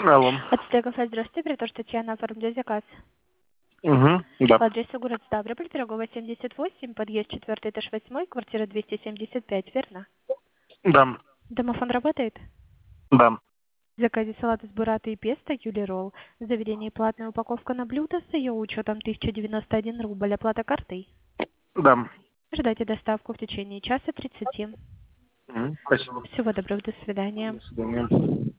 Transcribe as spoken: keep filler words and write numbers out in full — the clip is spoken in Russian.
Алло. От Стекофа, здравствуйте, Притож Татьяна, оформляю заказ. Угу, да. По адресу город Ставрополь, Пирогова, семьдесят восемь, подъезд четвертый, этаж восьмой, квартира двести семьдесят пять, верно? Да. Домофон работает? Да. В заказе салат из бураты и песто, Юли Ролл. В заведении платная упаковка на блюдо с ее учетом тысяча девяносто один рубль, оплата картой. Да. Ждайте доставку в течение часа тридцати. Мгм, спасибо. Всего доброго, до свидания. До свидания.